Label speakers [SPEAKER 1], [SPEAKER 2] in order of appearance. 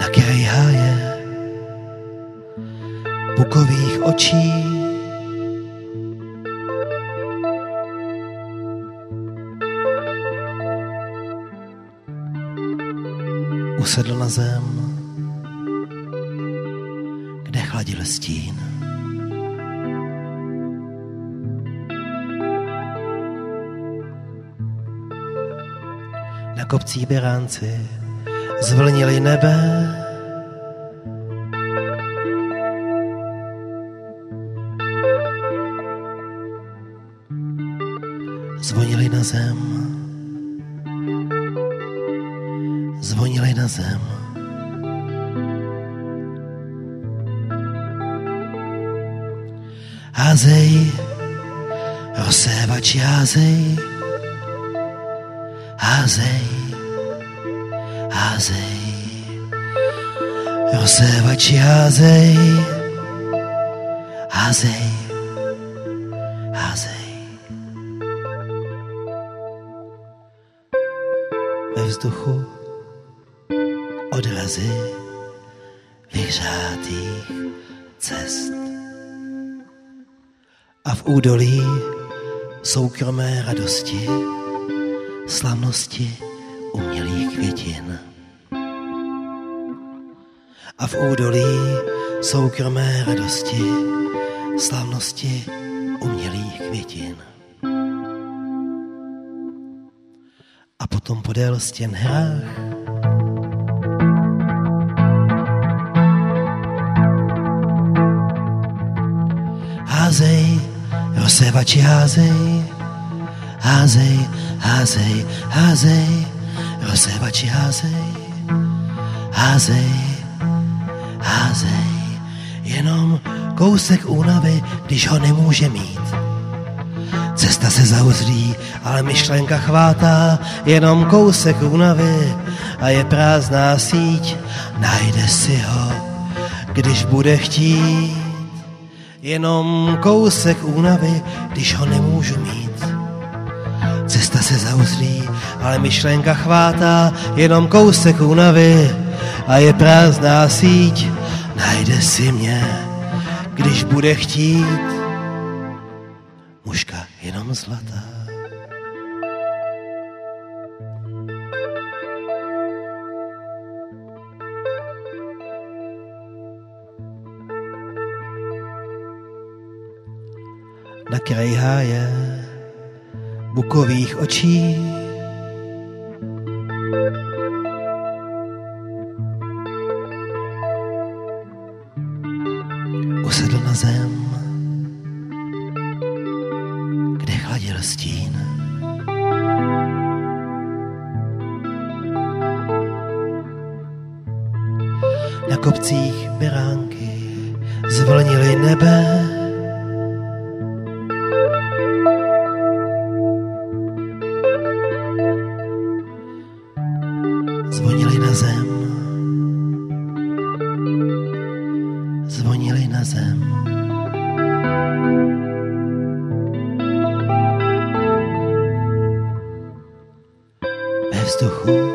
[SPEAKER 1] kraji háje bukových očí. Usedl na zem, kde chladil stín. Na kopcích beránci zvlnili nebe. Zvonili na zem. Zvonili na zem. Házej, rozsévači házej. Házej, házej, rozsévači házej. Házej, házej. Ve vzduchu odrazy vyhřátých cest a v údolí soukromé radosti, slavnosti umělých květin. A v údolí soukromé radosti, slavnosti umělých květin. A potom podél stěn hrách házej, rozsévači házej. Házej, házej, házej, rozsévači házej. Házej, házej, jenom kousek únavy, když ho nemůže mít. Cesta se zauzlí, ale myšlenka chvátá, jenom kousek únavy a je prázdná síť. Najde si ho, když bude chtít. Jenom kousek únavy, když ho nemůžu mít. Cesta se zauzlí, ale myšlenka chvátá, jenom kousek únavy a je prázdná síť. Najde si mě, když bude chtít. Mužka jenom zlatá. Na kraji háje bukových očí usedl na zem, kde chladil stín. Na kopcích beránky zvlnili nebe. Zvonili na zem. Zvonili na zem. Ve vzduchu